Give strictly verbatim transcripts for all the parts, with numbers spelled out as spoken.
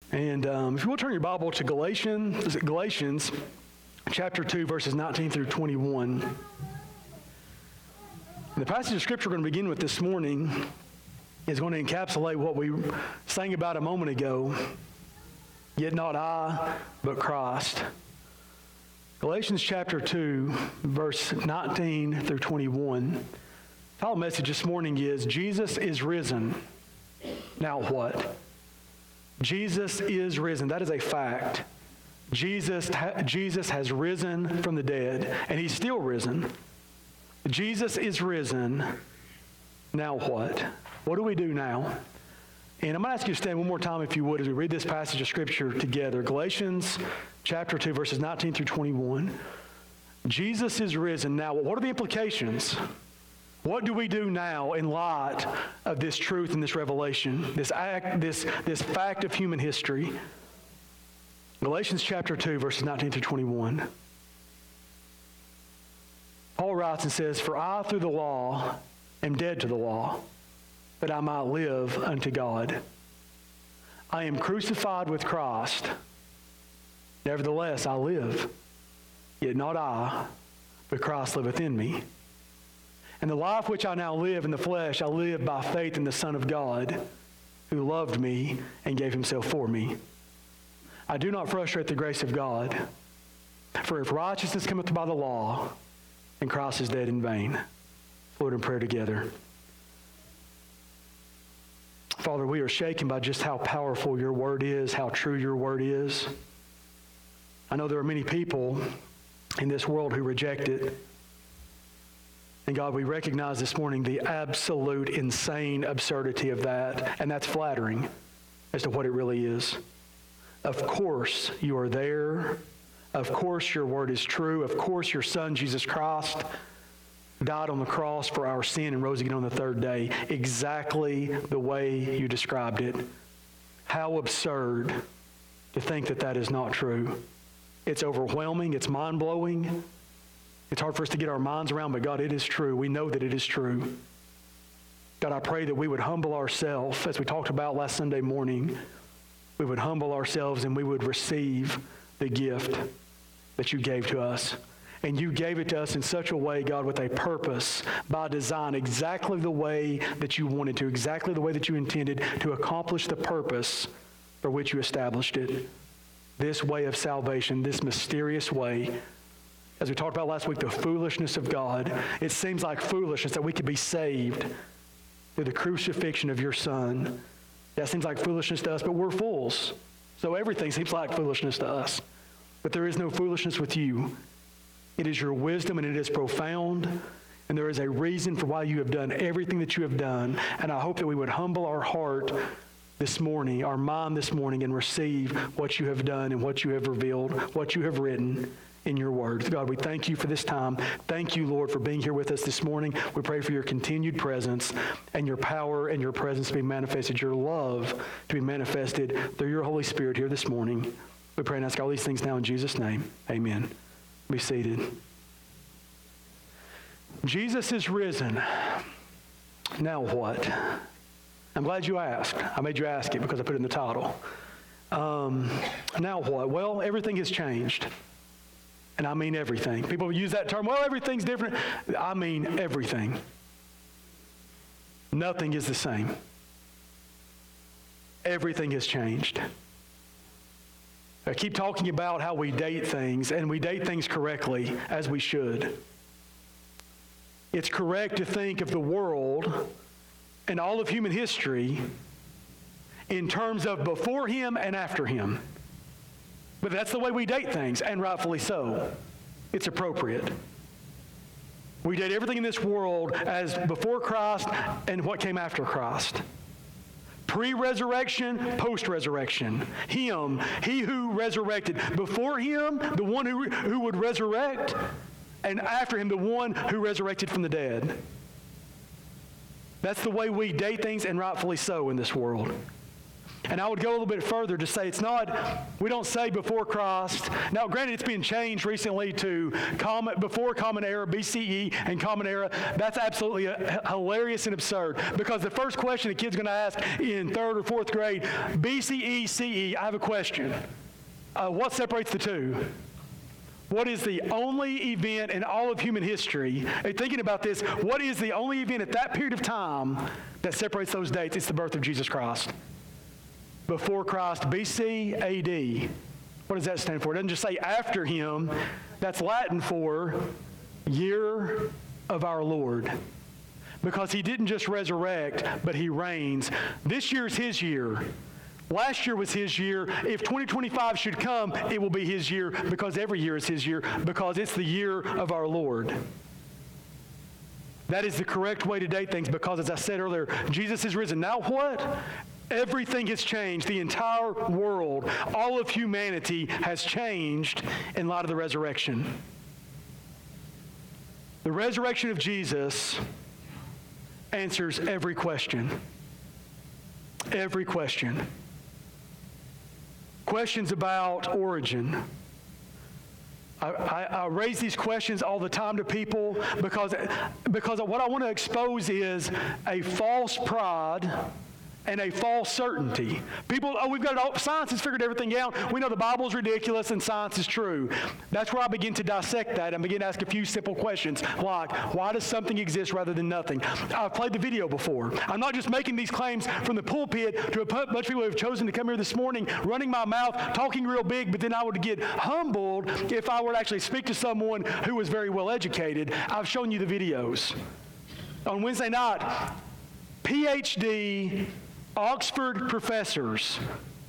And um, if you will turn your Bible to Galatians, Galatians chapter two, verses nineteen through twenty-one. The passage of Scripture we're going to begin with this morning is going to encapsulate what we sang about a moment ago. Yet not I, but Christ. Galatians chapter two, verse nineteen through twenty-one. The title message this morning is, Jesus is risen. Now what? Jesus is risen. That is a fact. Jesus, Jesus has risen from the dead, and He's still risen. Jesus is risen. Now what? What do we do now? And I'm going to ask you to stand one more time, if you would, as we read this passage of Scripture together. Galatians chapter two, verses nineteen through twenty-one. Jesus is risen. Now, what are the implications? What do we do now in light of this truth and this revelation, this act, this, this fact of human history? Galatians chapter two, verses nineteen through twenty-one. Paul writes and says, "For I through the law am dead to the law, that I might live unto God. I am crucified with Christ. Nevertheless I live, yet not I, but Christ liveth in me. And the life which I now live in the flesh, I live by faith in the Son of God, who loved me and gave Himself for me. I do not frustrate the grace of God. For if righteousness cometh by the law, then Christ is dead in vain." Lord, in prayer together. Father, we are shaken by just how powerful your word is, how true your word is. I know there are many people in this world who reject it. And God, we recognize this morning the absolute insane absurdity of that, and that's flattering as to what it really is. Of course you are there. Of course your word is true. Of course your Son, Jesus Christ, died on the cross for our sin and rose again on the third day, exactly the way you described it. How absurd to think that that is not true. It's overwhelming. It's mind-blowing. It's hard for us to get our minds around, but God, it is true. We know that it is true. God, I pray that we would humble ourselves, as we talked about last Sunday morning. We would humble ourselves and we would receive the gift that you gave to us. And you gave it to us in such a way, God, with a purpose, by design, exactly the way that you wanted to, exactly the way that you intended to accomplish the purpose for which you established it. This way of salvation, this mysterious way. As we talked about last week, the foolishness of God. It seems like foolishness that we could be saved through the crucifixion of your Son. That seems like foolishness to us, but we're fools. So everything seems like foolishness to us. But there is no foolishness with you. It is your wisdom, and it is profound, and there is a reason for why you have done everything that you have done. And I hope that we would humble our heart this morning, our mind this morning, and receive what you have done and what you have revealed, what you have written in your word. God, we thank you for this time. Thank you, Lord, for being here with us this morning. We pray for your continued presence and your power and your presence to be manifested, your love to be manifested through your Holy Spirit here this morning. We pray and ask all these things now in Jesus' name. Amen. Be seated. Jesus is risen. Now what? I'm glad you asked. I made you ask it because I put it in the title. Um, now what? Well, everything has changed. And I mean everything. People use that term, well, everything's different. I mean everything. Nothing is the same. Everything has changed. I keep talking about how we date things, and we date things correctly, as we should. It's correct to think of the world and all of human history in terms of before Him and after Him. But that's the way we date things, and rightfully so. It's appropriate. We date everything in this world as before Christ and what came after Christ. Pre-resurrection, post-resurrection. Him, He who resurrected. Before Him, the one who, who would resurrect, and after Him, the one who resurrected from the dead. That's the way we date things, and rightfully so in this world. And I would go a little bit further to say it's not, we don't say before Christ. Now, granted, it's been changed recently to common, before Common Era, B C E, and Common Era. That's absolutely a, hilarious and absurd, because the first question a kid's going to ask in third or fourth grade, B C E, C E, I have a question. Uh, what separates the two? What is the only event in all of human history, hey, thinking about this, what is the only event at that period of time that separates those dates? It's the birth of Jesus Christ. Before Christ, B C, A D. What does that stand for? It doesn't just say after him. That's Latin for year of our Lord. Because he didn't just resurrect, but he reigns. This year is his year. Last year was his year. If twenty twenty-five should come, it will be his year, because every year is his year, because it's the year of our Lord. That is the correct way to date things, because as I said earlier, Jesus is risen. Now what? Everything has changed. The entire world, all of humanity has changed in light of the resurrection. The resurrection of Jesus answers every question. Every question. Questions about origin. I, I, I raise these questions all the time to people because, because what I want to expose is a false pride and a false certainty. People, oh, we've got it all, science has figured everything out. We know the Bible's ridiculous and science is true. That's where I begin to dissect that and begin to ask a few simple questions like, why does something exist rather than nothing? I've played the video before. I'm not just making these claims from the pulpit to a bunch of people who have chosen to come here this morning, running my mouth, talking real big, but then I would get humbled if I were to actually speak to someone who was very well educated. I've shown you the videos. On Wednesday night, P H D Oxford professors,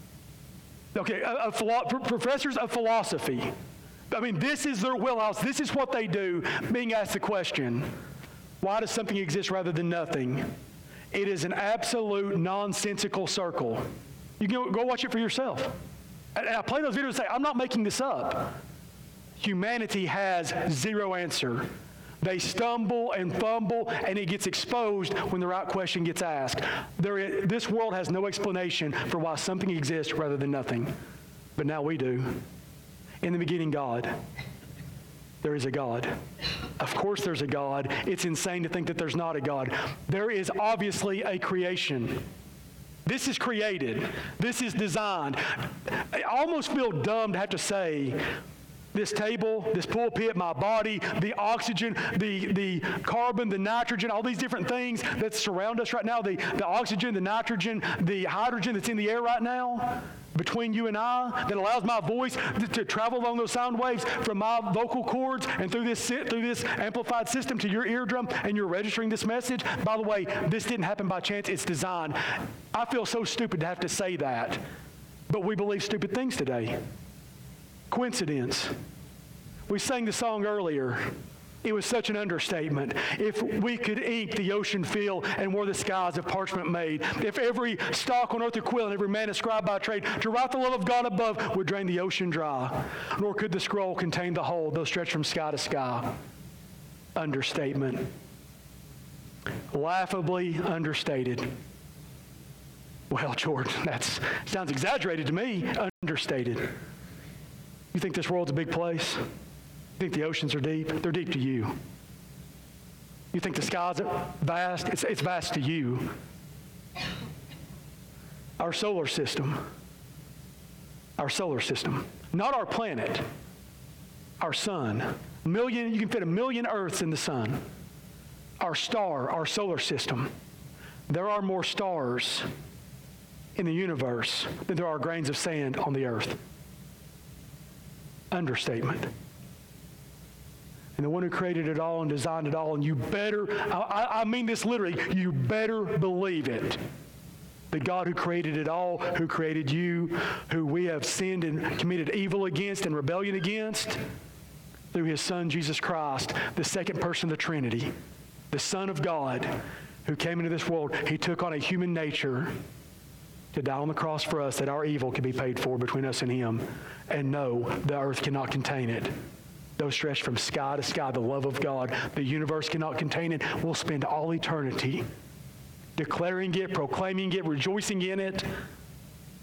okay, uh, uh, philo- professors of philosophy. I mean, this is their wheelhouse. This is what they do, being asked the question, why does something exist rather than nothing? It is an absolute nonsensical circle. You can go, go watch it for yourself. And, and I play those videos and say, I'm not making this up. Humanity has zero answer. They stumble and fumble, and it gets exposed when the right question gets asked. There is, this world has no explanation for why something exists rather than nothing. But now we do. In the beginning, God. There is a God. Of course there's a God. It's insane to think that there's not a God. There is obviously a creation. This is created. This is designed. I almost feel dumb to have to say, this table, this pulpit, my body, the oxygen, the, the carbon, the nitrogen, all these different things that surround us right now, the, the oxygen, the nitrogen, the hydrogen that's in the air right now between you and I, that allows my voice to, to travel along those sound waves from my vocal cords and through this through this amplified system to your eardrum, and you're registering this message. By the way, this didn't happen by chance. It's designed. I feel so stupid to have to say that, but we believe stupid things today. Coincidence. We sang the song earlier. It was such an understatement. If we could ink the ocean fill and were the skies of parchment made, if every stalk on earth would quill and every man ascribed by trade to write the love of God above would drain the ocean dry, nor could the scroll contain the whole, though stretched from sky to sky. Understatement. Laughably understated. Well, George, that sounds exaggerated to me. Understated. You think this world's a big place? You think the oceans are deep? They're deep to you. You think the sky's vast? It's, it's vast to you. Our solar system. Our solar system. Not our planet. Our sun. Million, you can fit a million Earths in the sun. Our star, our solar system. There are more stars in the universe than there are grains of sand on the earth. Understatement. And the one who created it all and designed it all, and you better, I, I mean this literally, you better believe it. The God who created it all, who created you, who we have sinned and committed evil against and rebellion against, through his Son, Jesus Christ, the second person of the Trinity, the Son of God, who came into this world. He took on a human nature to die on the cross for us, that our evil could be paid for between us and him. And no, the earth cannot contain it. Though stretched from sky to sky, the love of God, the universe cannot contain it. We'll spend all eternity declaring it, proclaiming it, rejoicing in it.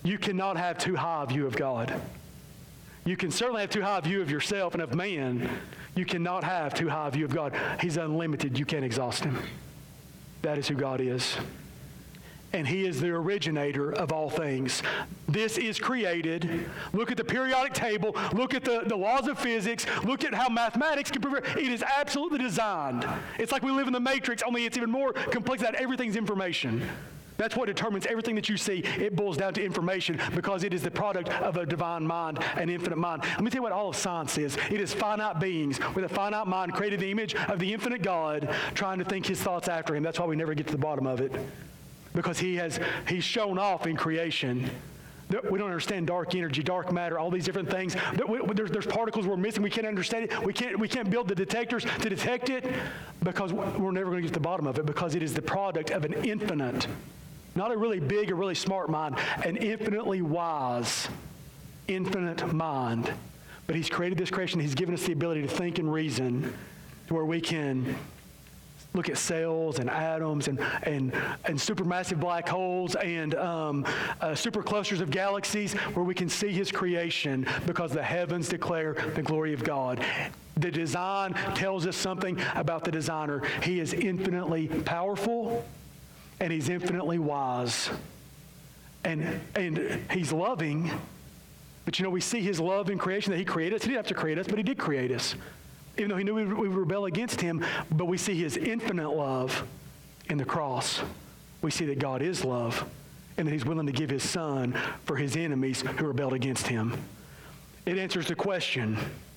You cannot have too high a view of God. You can certainly have too high a view of yourself and of man. You cannot have too high a view of God. He's unlimited. You can't exhaust him. That is who God is. And he is the originator of all things. This is created. Look at the periodic table. Look at the, the laws of physics. Look at how mathematics can prove it. It is absolutely designed. It's like we live in the Matrix, only it's even more complex than that. Everything's information. That's what determines everything that you see. It boils down to information because it is the product of a divine mind, an infinite mind. Let me tell you what all of science is. It is finite beings with a finite mind created in the image of the infinite God trying to think his thoughts after him. That's why we never get to the bottom of it. Because he has he's shown off in creation. We don't understand dark energy, dark matter, all these different things. There's, there's particles we're missing. We can't understand it. We can't, we can't build the detectors to detect it because we're never going to get to the bottom of it because it is the product of an infinite, not a really big or really smart mind, an infinitely wise, infinite mind. But he's created this creation. He's given us the ability to think and reason to where we can look at cells and atoms and, and, and supermassive black holes and um, uh, superclusters of galaxies where we can see his creation because the heavens declare the glory of God. The design tells us something about the designer. He is infinitely powerful and he's infinitely wise. And, and he's loving, but you know, we see his love in creation that he created us. He didn't have to create us, but he did create us. Even though he knew we would rebel against him, but we see his infinite love in the cross. We see that God is love and that he's willing to give his son for his enemies who rebelled against him. It answers the question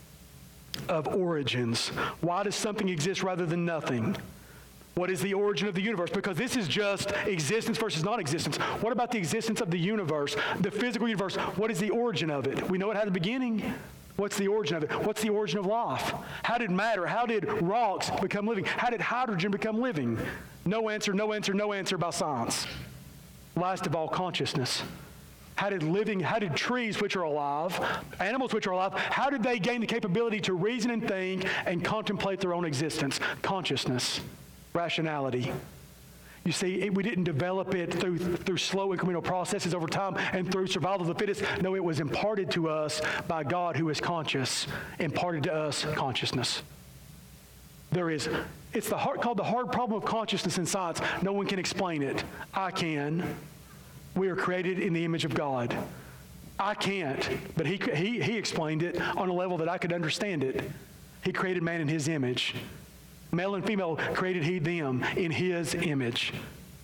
of origins. Why does something exist rather than nothing? What is the origin of the universe? Because this is just existence versus non-existence. What about the existence of the universe, the physical universe? What is the origin of it? We know it had a beginning. What's the origin of it? What's the origin of life? How did matter, how did rocks become living? How did hydrogen become living? No answer, no answer, no answer by science. Last of all, consciousness. How did living, how did trees which are alive, animals which are alive, how did they gain the capability to reason and think and contemplate their own existence? Consciousness, rationality. You see, it, we didn't develop it through, through slow incremental processes over time and through survival of the fittest. No, it was imparted to us by God who is conscious, imparted to us consciousness. There is, it's the hard, called the hard problem of consciousness in science. No one can explain it. I can. We are created in the image of God. I can't, but he, he, he explained it on a level that I could understand it. He created man in his image. Male and female created he them in his image.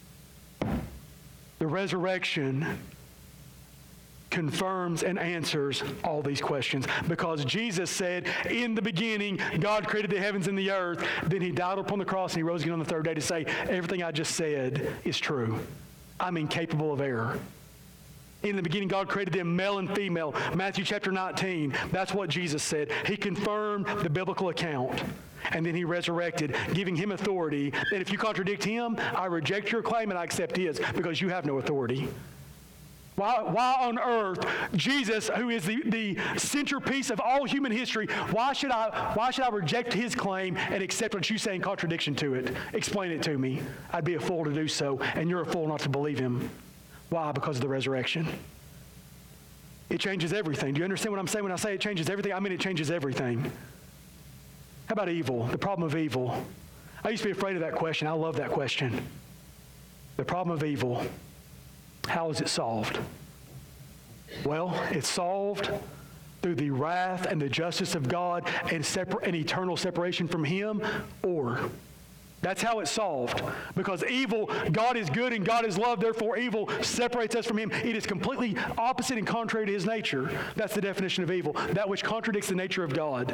The resurrection confirms and answers all these questions because Jesus said, in the beginning, God created the heavens and the earth. Then he died upon the cross and he rose again on the third day to say, everything I just said is true. I'm incapable of error. In the beginning, God created them male and female. Matthew chapter nineteen, that's what Jesus said. He confirmed the biblical account. And then he resurrected, giving him authority. And if you contradict him, I reject your claim and I accept his because you have no authority. Why, why on earth, Jesus, who is the, the centerpiece of all human history, why should I why should I reject his claim and accept what you say in contradiction to it? Explain it to me. I'd be a fool to do so, and you're a fool not to believe him. Why? Because of the resurrection. It changes everything. Do you understand what I'm saying when I say it changes everything? I mean it changes everything. How about evil? The problem of evil. I used to be afraid of that question. I love that question. The problem of evil. How is it solved? Well, it's solved through the wrath and the justice of God and separ- an eternal separation from him, or that's how it's solved. Because evil, God is good and God is love, therefore evil separates us from him. It is completely opposite and contrary to his nature. That's the definition of evil, that which contradicts the nature of God.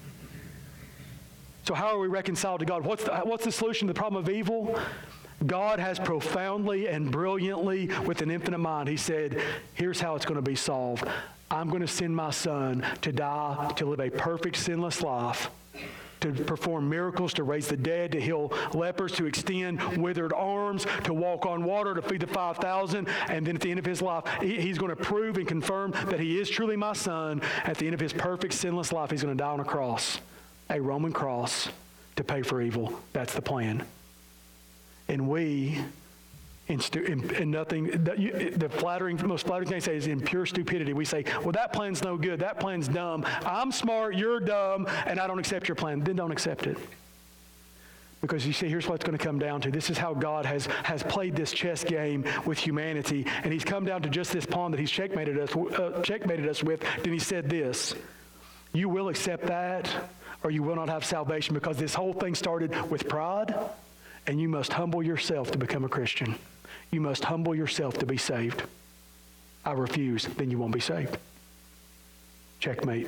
So how are we reconciled to God? What's the, what's the solution to the problem of evil? God has profoundly and brilliantly, with an infinite mind, he said, here's how it's going to be solved. I'm going to send my son to die, to live a perfect, sinless life, to perform miracles, to raise the dead, to heal lepers, to extend withered arms, to walk on water, to feed the five thousand. And then at the end of his life, he's going to prove and confirm that he is truly my son. At the end of his perfect, sinless life, he's going to die on a cross, a Roman cross, to pay for evil. That's the plan. And we, in, stu- in, in nothing. The, you, the flattering, most flattering thing to say is in pure stupidity. We say, well, that plan's no good. That plan's dumb. I'm smart, you're dumb, and I don't accept your plan. Then don't accept it. Because you see, here's what it's going to come down to. This is how God has, has played this chess game with humanity, and he's come down to just this pawn that he's checkmated us, uh, checkmated us with. Then he said this, you will accept that, or you will not have salvation, because this whole thing started with pride, and you must humble yourself to become a Christian. You must humble yourself to be saved. I refuse, then you won't be saved. Checkmate.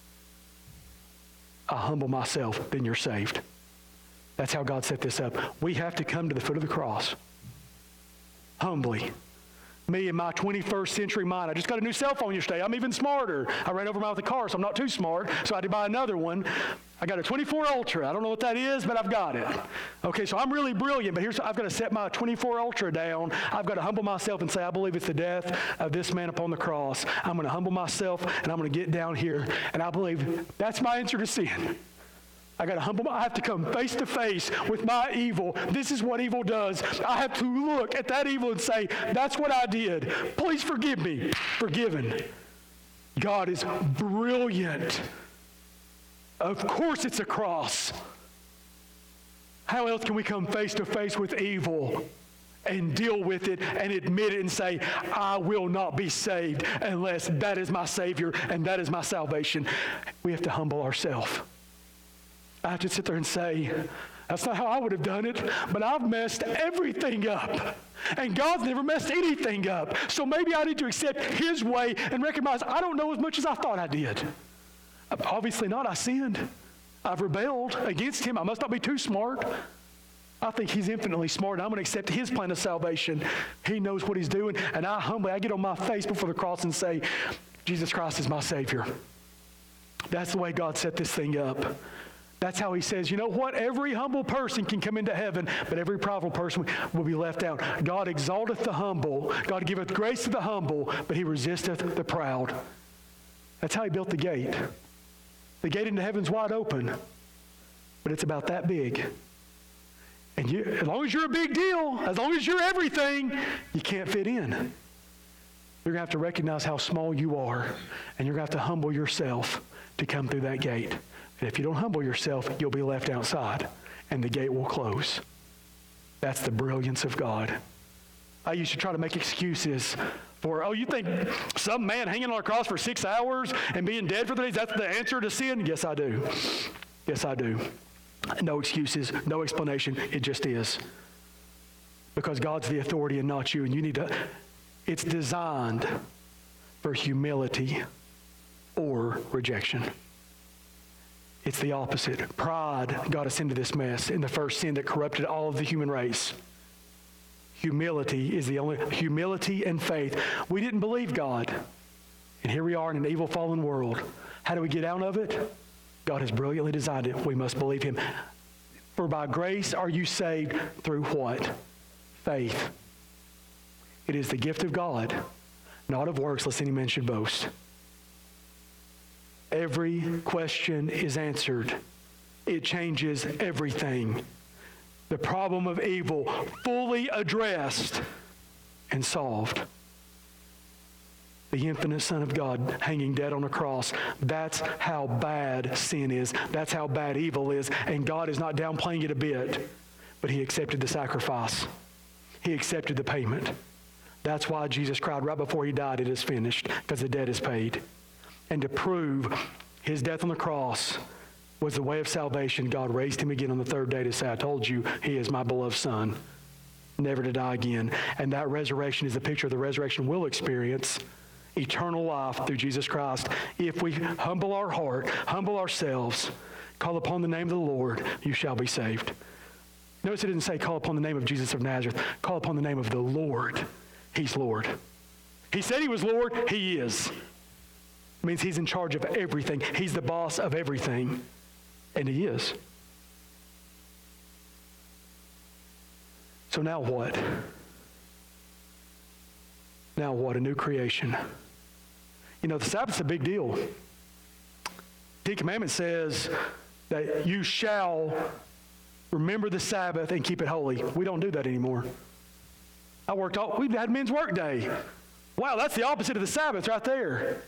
I humble myself, then you're saved. That's how God set this up. We have to come to the foot of the cross, humbly. Me in my twenty-first century mind, I just got a new cell phone yesterday. I'm even smarter. I ran over mine with a car, so I'm not too smart, so I had to buy another one. I got a twenty-four Ultra. I don't know what that is, but I've got it. Okay, so I'm really brilliant, but here's, I've got to set my twenty-four Ultra down. I've got to humble myself and say, I believe it's the death of this man upon the cross. I'm going to humble myself, and I'm going to get down here, and I believe that's my answer to sin. I got to humble. I have to come face to face with my evil. This is what evil does. I have to look at that evil and say, that's what I did. Please forgive me. Forgiven. God is brilliant. Of course it's a cross. How else can we come face to face with evil and deal with it and admit it and say, I will not be saved unless that is my Savior and that is my salvation? We have to humble ourselves. I have to sit there and say, that's not how I would have done it, but I've messed everything up. And God's never messed anything up. So maybe I need to accept his way and recognize I don't know as much as I thought I did. Obviously not. I sinned. I've rebelled against him. I must not be too smart. I think he's infinitely smart, and I'm going to accept his plan of salvation. He knows what he's doing, and I humbly, I get on my face before the cross and say, Jesus Christ is my Savior. That's the way God set this thing up. That's how he says, you know what? Every humble person can come into heaven, but every prideful person will be left out. God exalteth the humble. God giveth grace to the humble, but he resisteth the proud. That's how he built the gate. The gate into heaven's wide open, but it's about that big. And you, as long as you're a big deal, as long as you're everything, you can't fit in. You're going to have to recognize how small you are, and you're going to have to humble yourself to come through that gate. And if you don't humble yourself, you'll be left outside, and the gate will close. That's the brilliance of God. I used to try to make excuses for, oh, you think some man hanging on a cross for six hours and being dead for three days, that's the answer to sin? Yes, I do. Yes, I do. No excuses, no explanation. It just is. Because God's the authority and not you, and you need to, it's designed for humility or rejection. It's the opposite. Pride got us into this mess in the first sin that corrupted all of the human race. Humility is the only, humility and faith. We didn't believe God. And here we are in an evil fallen world. How do we get out of it? God has brilliantly designed it. We must believe him. For by grace are you saved through what? Faith. It is the gift of God, not of works, lest any man should boast. Every question is answered. It changes everything. The problem of evil fully addressed and solved. The infinite Son of God hanging dead on a cross. That's how bad sin is. That's how bad evil is. And God is not downplaying it a bit, but he accepted the sacrifice. He accepted the payment. That's why Jesus cried right before he died, it is finished, because the debt is paid. And to prove his death on the cross was the way of salvation, God raised him again on the third day to say, I told you, he is my beloved Son, never to die again. And that resurrection is a picture of the resurrection we'll experience, eternal life through Jesus Christ. If we humble our heart, humble ourselves, call upon the name of the Lord, you shall be saved. Notice it didn't say call upon the name of Jesus of Nazareth. Call upon the name of the Lord. He's Lord. He said he was Lord. He is. It means he's in charge of everything. He's the boss of everything. And he is. So now what? Now what? A new creation. You know, the Sabbath's a big deal. The Ten Commandments says that you shall remember the Sabbath and keep it holy. We don't do that anymore. I worked all, we've had men's work day. Wow, that's the opposite of the Sabbath right there.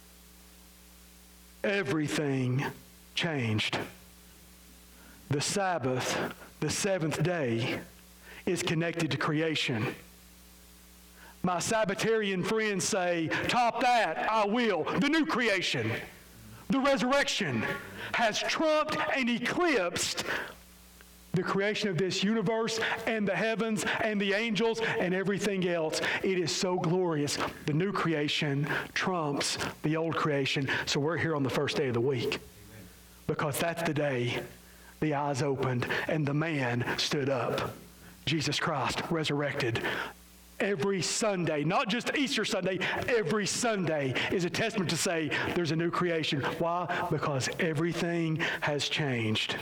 Everything changed. The Sabbath, the seventh day, is connected to creation. My Sabbatarian friends say, top that, I will. The new creation, the resurrection, has trumped and eclipsed the creation of this universe and the heavens and the angels and everything else. It is so glorious. The new creation trumps the old creation. So we're here on the first day of the week because that's the day the eyes opened and the man stood up. Jesus Christ resurrected. Every Sunday, not just Easter Sunday, every Sunday is a testament to say there's a new creation. Why? Because everything has changed.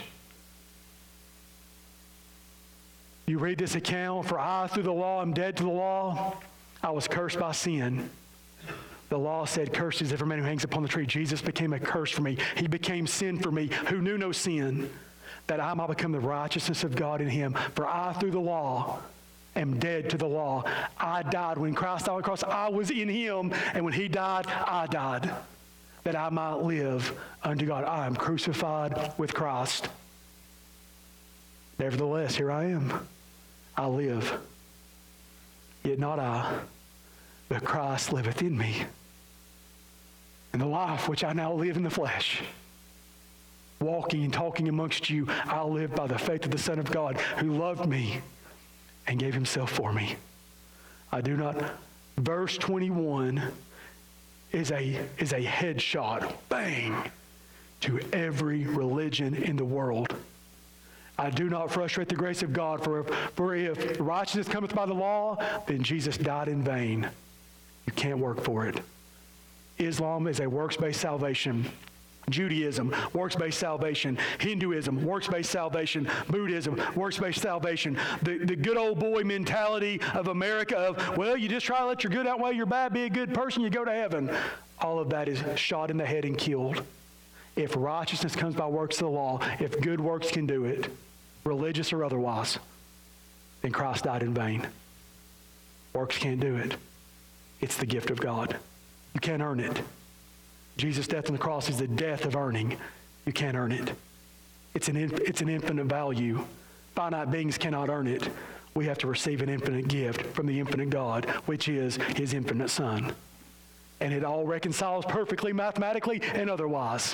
You read this account, for I through the law am dead to the law. I was cursed by sin. The law said, cursed is every man who hangs upon the tree. Jesus became a curse for me. He became sin for me, who knew no sin, that I might become the righteousness of God in him. For I through the law am dead to the law. I died. When Christ died on the cross, I was in him, and when he died, I died, that I might live unto God. I am crucified with Christ. Nevertheless, here I am. I live, yet not I, but Christ liveth in me. And the life which I now live in the flesh, walking and talking amongst you, I live by the faith of the Son of God, who loved me and gave himself for me. I do not, verse twenty-one is a, is a headshot, bang, to every religion in the world. I do not frustrate the grace of God, for if, for if righteousness cometh by the law, then Jesus died in vain. You can't work for it. Islam is a works-based salvation. Judaism, works-based salvation. Hinduism, works-based salvation. Buddhism, works-based salvation. The, the good old boy mentality of America of, well, you just try to let your good outweigh your bad, be a good person, you go to heaven. All of that is shot in the head and killed. If righteousness comes by works of the law, if good works can do it, religious or otherwise, then Christ died in vain. Works can't do it. It's the gift of God. You can't earn it. Jesus' death on the cross is the death of earning. You can't earn it. It's an, it's an infinite value. Finite beings cannot earn it. We have to receive an infinite gift from the infinite God, which is his infinite Son. And it all reconciles perfectly, mathematically, and otherwise.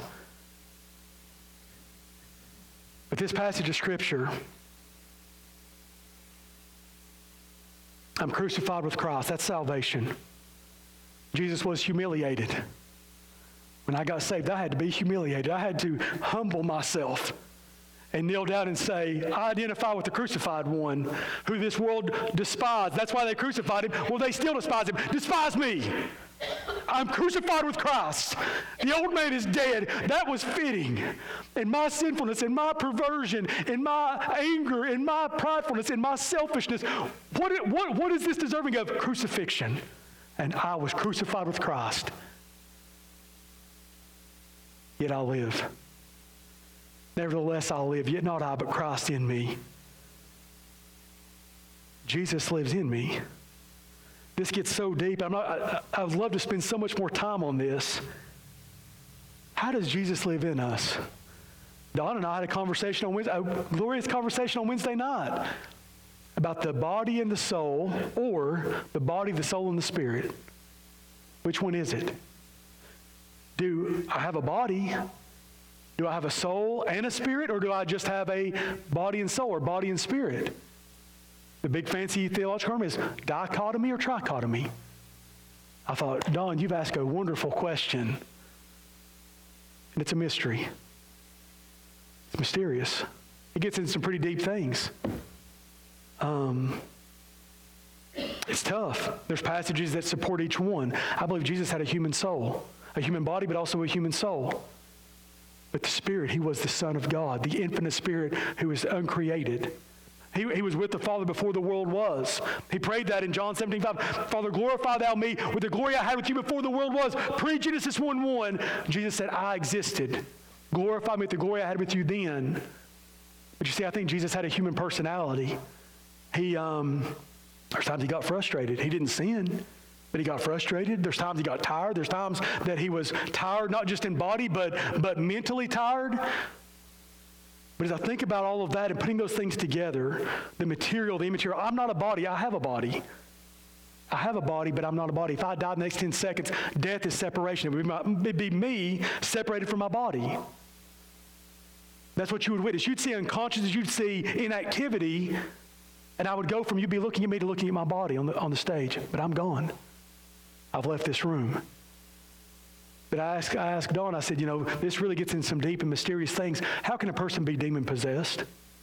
But this passage of Scripture, I'm crucified with Christ. That's salvation. Jesus was humiliated. When I got saved, I had to be humiliated. I had to humble myself and kneel down and say, I identify with the crucified one who this world despised. That's why they crucified him. Well, they still despise him. Despise me. I'm crucified with Christ. The old man is dead. That was fitting. In my sinfulness, in my perversion, in my anger, in my pridefulness, in my selfishness, what, what, what is this deserving of? Crucifixion. And I was crucified with Christ. Yet I live. Nevertheless, I live, yet not I, but Christ in me. Jesus lives in me. This gets so deep. I'm not, I, I would love to spend so much more time on this. How does Jesus live in us? Don and I had a conversation on Wednesday, a glorious conversation on Wednesday night about the body and the soul, or the body, the soul, and the spirit. Which one is it? Do I have a body? Do I have a soul and a spirit, or do I just have a body and soul, or body and spirit? The big fancy theological term is dichotomy or trichotomy. I thought, Don, you've asked a wonderful question. And it's a mystery. It's mysterious. It gets into some pretty deep things. Um, it's tough. There's passages that support each one. I believe Jesus had a human soul, a human body, but also a human soul. But the Spirit, he was the Son of God, the infinite Spirit who is uncreated. He, he was with the Father before the world was. He prayed that in John seventeen five. Father, glorify thou me with the glory I had with you before the world was. Pre-Genesis one one, Jesus said, I existed. Glorify me with the glory I had with you then. But you see, I think Jesus had a human personality. He, um, There's times he got frustrated. He didn't sin, but he got frustrated. There's times he got tired. There's times that he was tired, not just in body, but, but mentally tired. But as I think about all of that and putting those things together, the material, the immaterial, I'm not a body, I have a body. I have a body, but I'm not a body. If I died in the next ten seconds, death is separation. It would be, my, it'd be me separated from my body. That's what you would witness. You'd see unconsciousness, you'd see inactivity, and I would go from you be looking at me to looking at my body on the, on the stage. But I'm gone. I've left this room. But I asked, I asked Dawn, I said, you know, this really gets in some deep and mysterious things. How can a person be demon-possessed?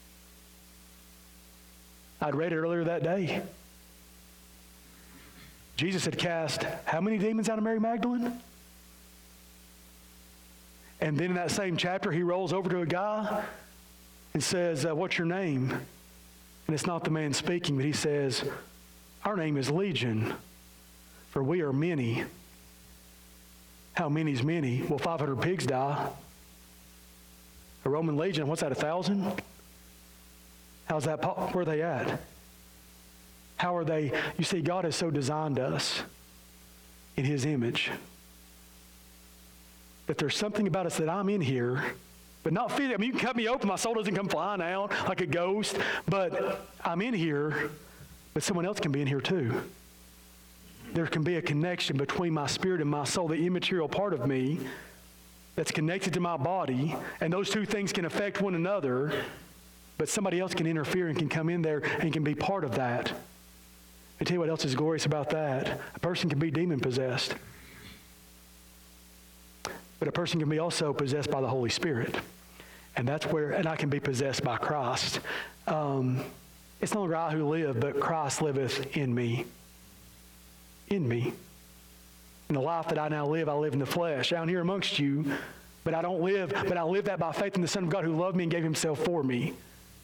I'd read it earlier that day. Jesus had cast how many demons out of Mary Magdalene? And then in that same chapter, he rolls over to a guy and says, uh, what's your name? And it's not the man speaking, but he says, our name is Legion, for we are many. How many's many? Well, five hundred pigs die. A Roman legion, what's that, a thousand? How's that? Where are they at? How are they? You see, God has so designed us in his image that there's something about us that I'm in here, but not physically. I mean, you can cut me open, my soul doesn't come flying out like a ghost, but I'm in here, but someone else can be in here too. There can be a connection between my spirit and my soul, the immaterial part of me that's connected to my body, and those two things can affect one another, but somebody else can interfere and can come in there and can be part of that. I tell you what else is glorious about that. A person can be demon-possessed, but a person can be also possessed by the Holy Spirit, and that's where, and I can be possessed by Christ. Um, it's no longer I who live, but Christ liveth in me. In me. In the life that I now live, I live in the flesh, down here amongst you, but I don't live, but I live that by faith in the Son of God who loved me and gave himself for me.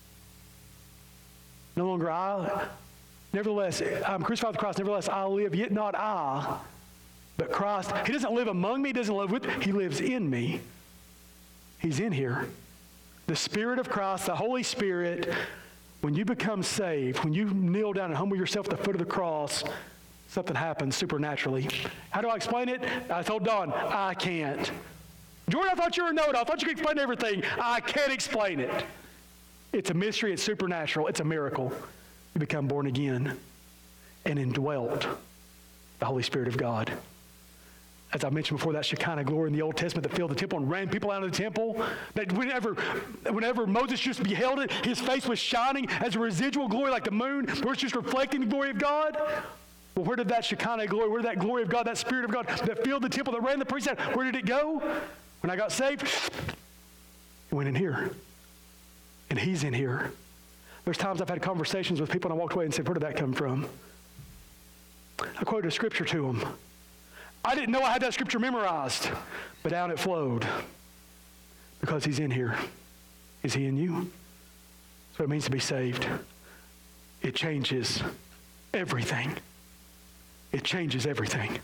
No longer I, nevertheless, I'm crucified with Christ, nevertheless I live, yet not I, but Christ. He doesn't live among me, he doesn't live with me, he lives in me. He's in here. The Spirit of Christ, the Holy Spirit, when you become saved, when you kneel down and humble yourself at the foot of the cross, something happens supernaturally. How do I explain it? I told Dawn, I can't. Jordan, I thought you were a know-it-all. I thought you could explain everything. I can't explain it. It's a mystery. It's supernatural. It's a miracle. You become born again and indwelt the Holy Spirit of God. As I mentioned before, that Shekinah glory in the Old Testament that filled the temple and ran people out of the temple. That whenever, whenever Moses just beheld it, his face was shining as a residual glory like the moon, where it's just reflecting the glory of God. Well, where did that Shekinah glory, where did that glory of God, that Spirit of God that filled the temple, that ran the priest out, where did it go? When I got saved, it went in here. And he's in here. There's times I've had conversations with people and I walked away and said, where did that come from? I quoted a scripture to them. I didn't know I had that scripture memorized, but out it flowed. Because he's in here. Is he in you? That's what it means to be saved. It changes everything. It changes everything.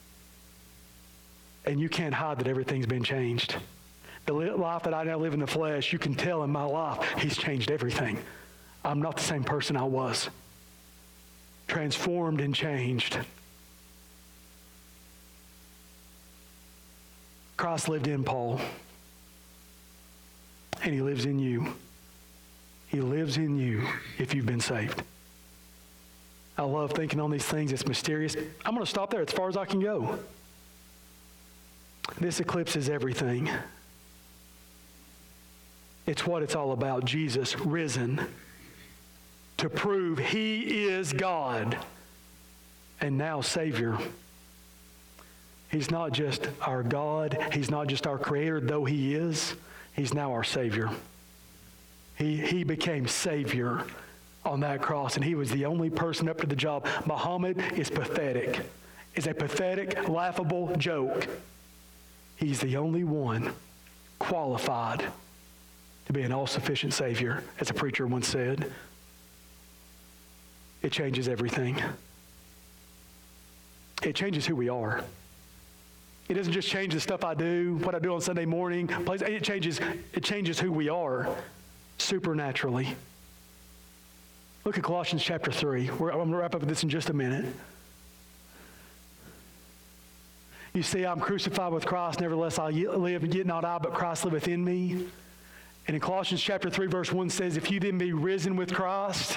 And you can't hide that everything's been changed. The life that I now live in the flesh, you can tell in my life, he's changed everything. I'm not the same person I was. Transformed and changed. Christ lived in Paul. And he lives in you. He lives in you if you've been saved. I love thinking on these things. It's mysterious. I'm going to stop there as far as I can go. This eclipses everything. It's what it's all about. Jesus risen to prove he is God and now Savior. He's not just our God. He's not just our Creator, though he is. He's now our Savior. He, he became Savior on that cross, and he was the only person up to the job. Muhammad is pathetic. Is a pathetic, laughable joke. He's the only one qualified to be an all-sufficient Savior, as a preacher once said. It changes everything. It changes who we are. It doesn't just change the stuff I do, what I do on Sunday morning. It changes, it changes who we are supernaturally. Look at Colossians chapter three. We're, I'm going to wrap up with this in just a minute. You see, I'm crucified with Christ, nevertheless I live, yet not I, but Christ liveth in me. And in Colossians chapter three, verse one says, if you then be risen with Christ,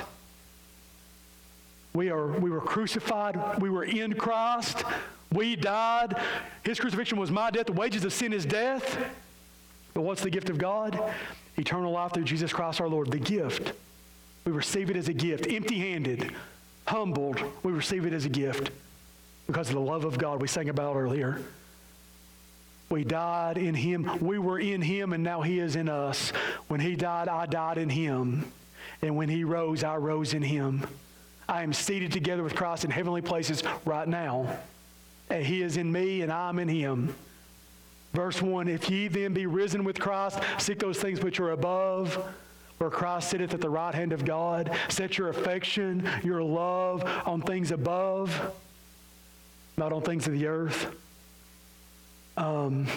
we are we were crucified, we were in Christ, we died. His crucifixion was my death. The wages of sin is death. But what's the gift of God? Eternal life through Jesus Christ our Lord. The gift. We receive it as a gift, empty-handed, humbled. We receive it as a gift because of the love of God we sang about earlier. We died in him. We were in him, and now he is in us. When he died, I died in him. And when he rose, I rose in him. I am seated together with Christ in heavenly places right now. And he is in me, and I am in him. Verse one, if ye then be risen with Christ, seek those things which are above, where Christ sitteth at the right hand of God. Set your affection, your love on things above, not on things of the earth. Um,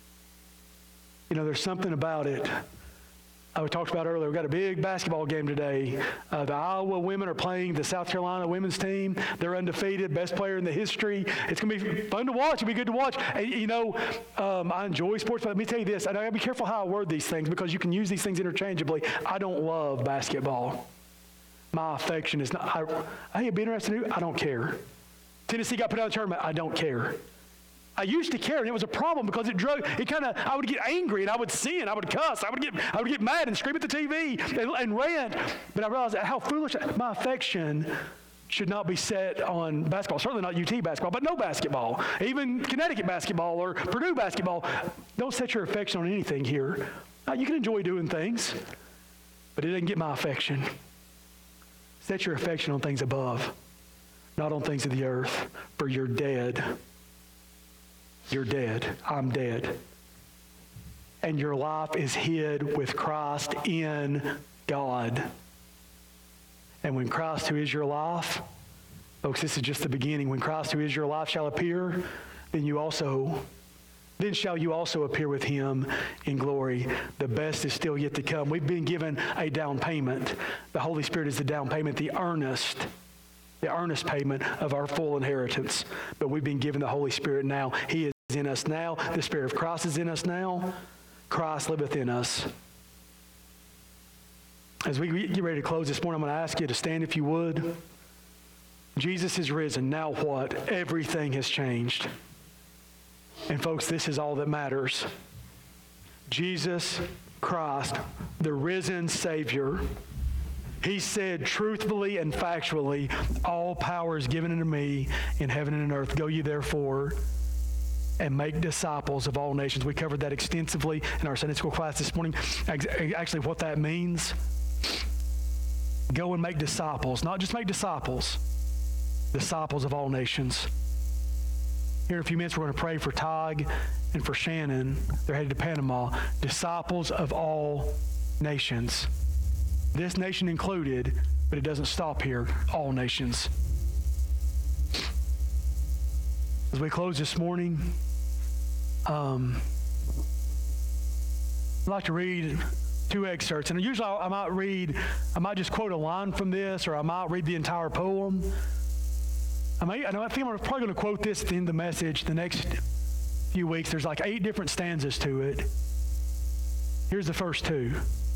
you know, there's something about it. I we talked about earlier, we've got a big basketball game today. Uh, the Iowa women are playing the South Carolina women's team. They're undefeated, best player in the history. It's going to be fun to watch. It'll be good to watch. And, you know, um, I enjoy sports, but let me tell you this. I got to be careful how I word these things because you can use these things interchangeably. I don't love basketball. My affection is not, I, I it'd be interesting to do. I don't care. Tennessee got put out of the tournament. I don't care. I used to care, and it was a problem because it drug. It kind of. I would get angry, and I would sin. I would cuss. I would get. I would get mad and scream at the T V and, and rant. But I realized how foolish my affection should not be set on basketball. Certainly not U T basketball, but no basketball, even Connecticut basketball or Purdue basketball. Don't set your affection on anything here. Now, you can enjoy doing things, but it doesn't get my affection. Set your affection on things above, not on things of the earth, for you're dead. You're dead. I'm dead. And your life is hid with Christ in God. And when Christ, who is your life, folks, this is just the beginning. When Christ, who is your life, shall appear, then you also, then shall you also appear with him in glory. The best is still yet to come. We've been given a down payment. The Holy Spirit is the down payment, the earnest the earnest payment of our full inheritance. But we've been given the Holy Spirit now. He is in us now. The Spirit of Christ is in us now. Christ liveth in us. As we get ready to close this morning, I'm going to ask you to stand if you would. Jesus is risen. Now what? Everything has changed. And folks, this is all that matters. Jesus Christ, the risen Savior, he said truthfully and factually, all power is given unto me in heaven and in earth. Go ye therefore and make disciples of all nations. We covered that extensively in our Sunday school class this morning. Actually, what that means, go and make disciples. Not just make disciples, disciples of all nations. Here in a few minutes, we're going to pray for Tig and for Shannon. They're headed to Panama. Disciples of all nations. This nation included, but it doesn't stop here. All nations. As we close this morning, um, I'd like to read two excerpts. And usually I might read, I might just quote a line from this, or I might read the entire poem. I, may, I think I'm probably going to quote this at the end of the message the next few weeks. There's like eight different stanzas to it. Here's the first two.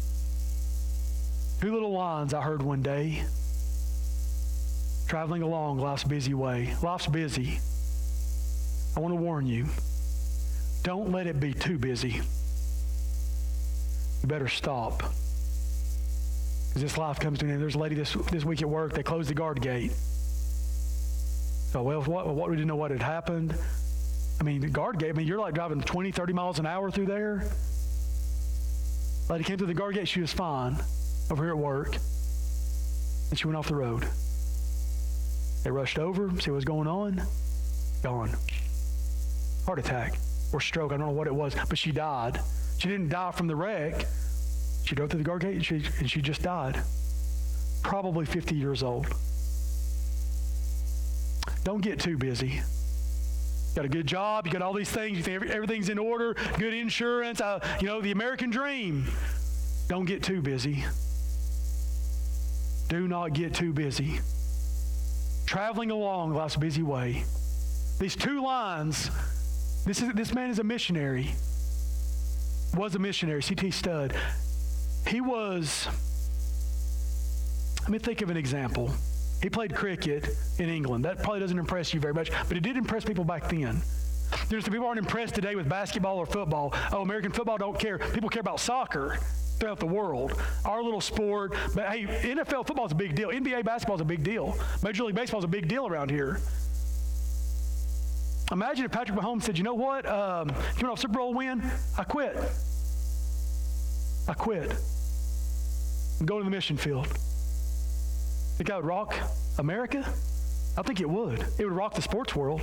Two little lines I heard one day, traveling along life's busy way. Life's busy. I want to warn you, don't let it be too busy. You better stop. Because this life comes to an end. There's a lady this, this week at work, they closed the guard gate. So, well, what, what, we didn't know what had happened. I mean, the guard gate, I mean, you're like driving twenty, thirty miles an hour through there. Lady came through the guard gate, she was fine. Over here at work, and she went off the road. They rushed over, see what was going on. Gone. Heart attack or stroke, I don't know what it was, but she died. She didn't die from the wreck. She drove through the guard gate, and she, and she just died. Probably fifty years old. Don't get too busy. You got a good job, you got all these things, you think every, everything's in order, good insurance, uh, you know, the American dream. Don't get too busy. Do not get too busy. Traveling along life's busy way. These two lines, this is this man is a missionary. Was a missionary, C T Studd. He was, let me think of an example. He played cricket in England. That probably doesn't impress you very much, but it did impress people back then. There's some people aren't impressed today with basketball or football. Oh, American football don't care. People care about soccer throughout the world. Our little sport. But hey, N F L football is a big deal. N B A basketball is a big deal. Major League Baseball is a big deal around here. Imagine if Patrick Mahomes said, you know what, um, coming off Super Bowl win, I quit. I quit. I'm going to the mission field. Think that would rock America? I think it would. It would rock the sports world.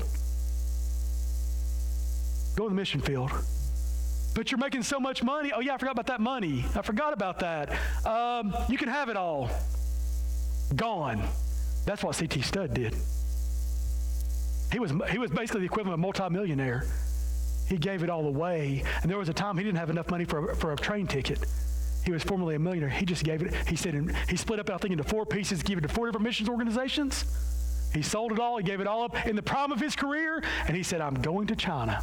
Go to the mission field. But you're making so much money. Oh, yeah, I forgot about that money. I forgot about that. Um, you can have it all. Gone. That's what C T Studd did. He was, he was basically the equivalent of a multimillionaire. He gave it all away. And there was a time he didn't have enough money for a, for a train ticket. He was formerly a millionaire. He just gave it. He said, he split up, I think, into four pieces, gave it to four different missions organizations. He sold it all. He gave it all up in the prime of his career. And he said, I'm going to China.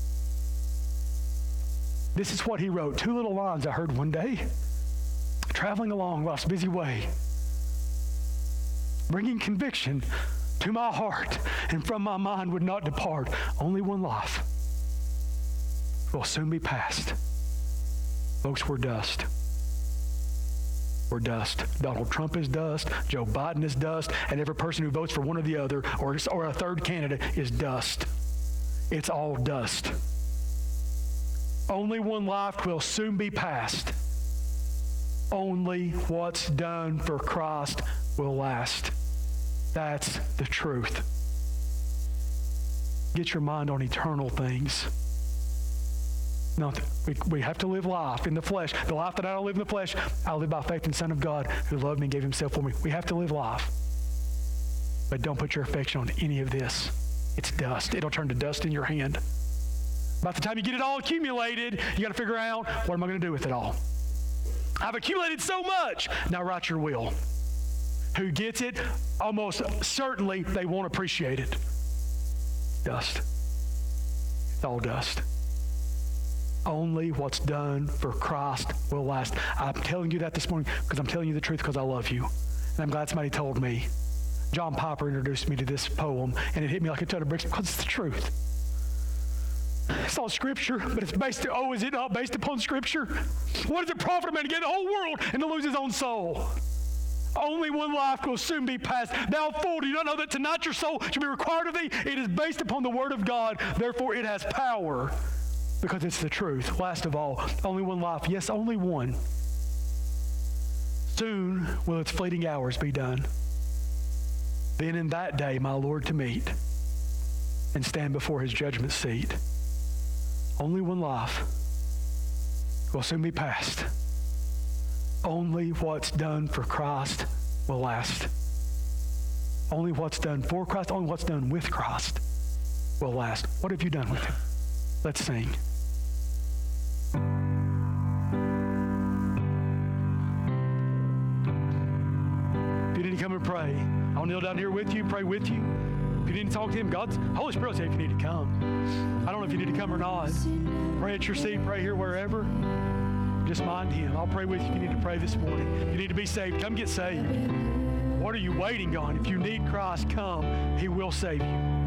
This is what he wrote. Two little lines I heard one day. Traveling along life's busy way, bringing conviction to my heart and from my mind would not depart. Only one life will soon be past. Folks, we're dust. We're dust. Donald Trump is dust. Joe Biden is dust. And every person who votes for one or the other or, or a third candidate is dust. It's all dust. Only one life will soon be past. Only what's done for Christ will last. That's the truth. Get your mind on eternal things. No, we, we have to live life in the flesh. The life that I don't live in the flesh, I live by faith in the Son of God who loved me and gave himself for me. We have to live life. But don't put your affection on any of this. It's dust. It'll turn to dust in your hand. By the time you get it all accumulated, you got to figure out, what am I going to do with it all? I've accumulated so much. Now write your will. Who gets it, almost certainly they won't appreciate it. Dust. It's all dust. Only what's done for Christ will last. I'm telling you that this morning because I'm telling you the truth because I love you. And I'm glad somebody told me. John Piper introduced me to this poem, and it hit me like a ton of bricks because it's the truth. It's all Scripture, but it's based, oh, is it not based upon Scripture? What does it profit a man to gain the whole world and to lose his own soul? Only one life will soon be past. Thou fool, do you not know that tonight your soul should be required of thee? It is based upon the Word of God. Therefore, it has power because it's the truth. Last of all, only one life. Yes, only one. Soon will its fleeting hours be done. Then in that day, my Lord to meet and stand before his judgment seat. Only one life will soon be past. Only what's done for Christ will last. Only what's done for Christ, only what's done with Christ will last. What have you done with him? Let's sing. If you need to come and pray, I'll kneel down here with you, pray with you. If you need to talk to him, God's Holy Spirit will say if you need to come. I don't know if you need to come or not. Pray at your seat, pray here, wherever. Just mind him. I'll pray with you if you need to pray this morning. If you need to be saved, come get saved. What are you waiting on? If you need Christ, come. He will save you.